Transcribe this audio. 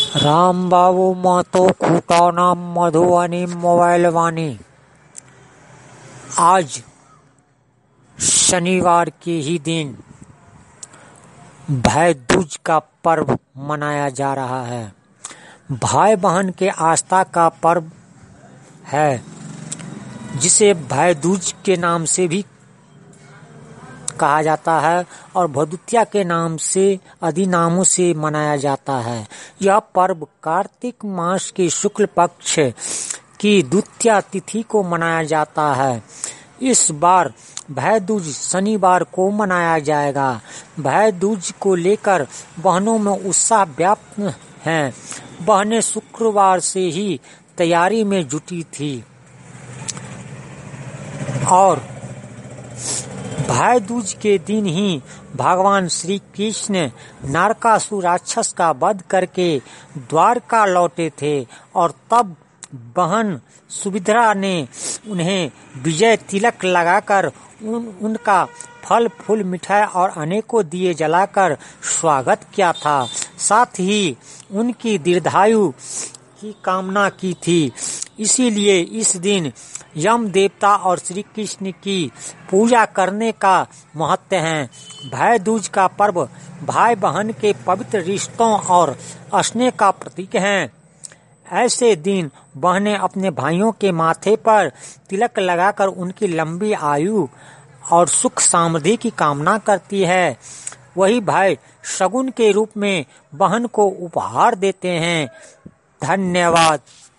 Ram Babu Mahto Khutana Madhubani mobile Vani. आज शनिवार के ही दिन भाई दूज का पर्व मनाया जा रहा है। भाई बहन के आस्था का पर्व है, जिसे भाई दूज के नाम से भी कहा जाता है और भरदुतिया के नाम से आदि नामों से मनाया जाता है। यह पर्व कार्तिक मास के शुक्ल पक्ष की द्वितीया तिथि को मनाया जाता है। इस बार भाई दूज शनिवार को मनाया जाएगा। भाई दूज को लेकर बहनों में उत्साह व्याप्त है। बहनें शुक्रवार से ही तैयारी में जुटी थी और भाई दूज के दिन ही भगवान श्री कृष्ण नरकासुर राक्षस का वध करके द्वारका लौटे थे और तब बहन सुभद्रा ने उन्हें विजय तिलक लगाकर उनका फल फूल मिठाई और अनेकों दिए जलाकर स्वागत किया था। साथ ही उनकी दीर्घायु की कामना की थी। इसीलिए इस दिन यम देवता और श्री कृष्ण की पूजा करने का महत्व है। भाई दूज का पर्व भाई बहन के पवित्र रिश्तों और स्नेह का प्रतीक है। ऐसे दिन बहनें अपने भाइयों के माथे पर तिलक लगाकर उनकी लंबी आयु और सुख समृद्धि की कामना करती है। वही भाई शगुन के रूप में बहन को उपहार देते हैं। धन्यवाद।